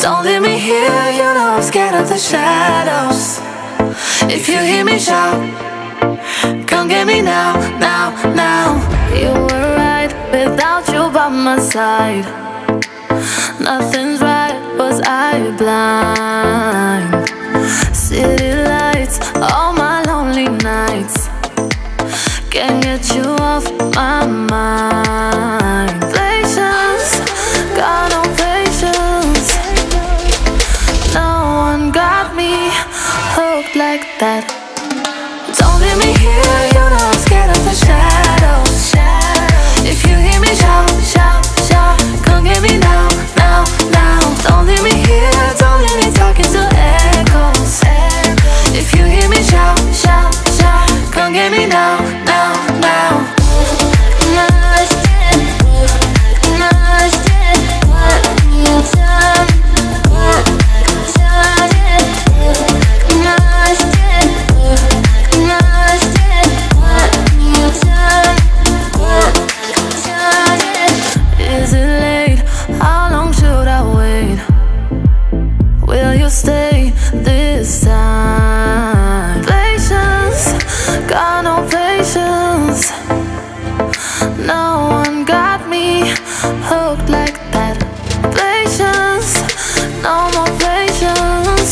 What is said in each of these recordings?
Don't leave me here, you know I'm scared of the shadows. If you hear me shout, come get me now, now, now. You were right without you by my side. Nothing's right, was I blind? City lights, all my lonely nights. Can't get you off my mind. Patience, got no patience. No one got me hooked like that. Don't leave me here, you know I'm scared of the shadows. If you hear me shout, shout, shout, come get me now, now, now. Don't leave me here, don't leave me talking to echoes. If you hear me shout, shout, shout, come get me now, now, now. Is it late? How long should I wait? Will you stay this time? Patience, got no patience. No one got me hooked like that. Patience, no more patience.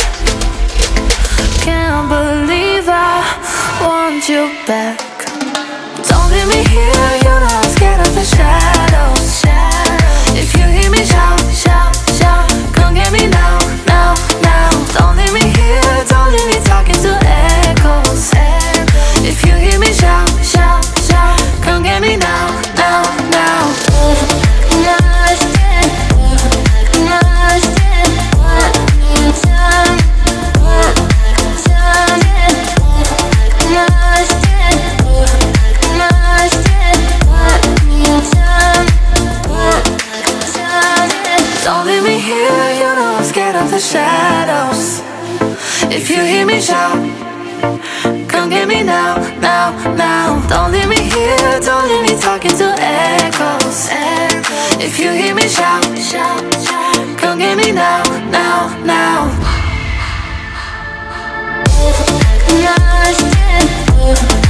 Can't believe I want you back. Don't leave me here, you know I'm scared of the shadows. If you hear me shout, shout, shout, come get me now, now, now. Don't leave me here, don't leave me talking to echoes. If you hear me shout, shout, shout, come get me now, now, now. Don't leave me here, you know I'm scared of the shadows. If you hear me shout, come get me now, now, now. Don't leave me here, don't leave me talking to echoes. If you hear me shout, shout, shout, come get me now, now, now.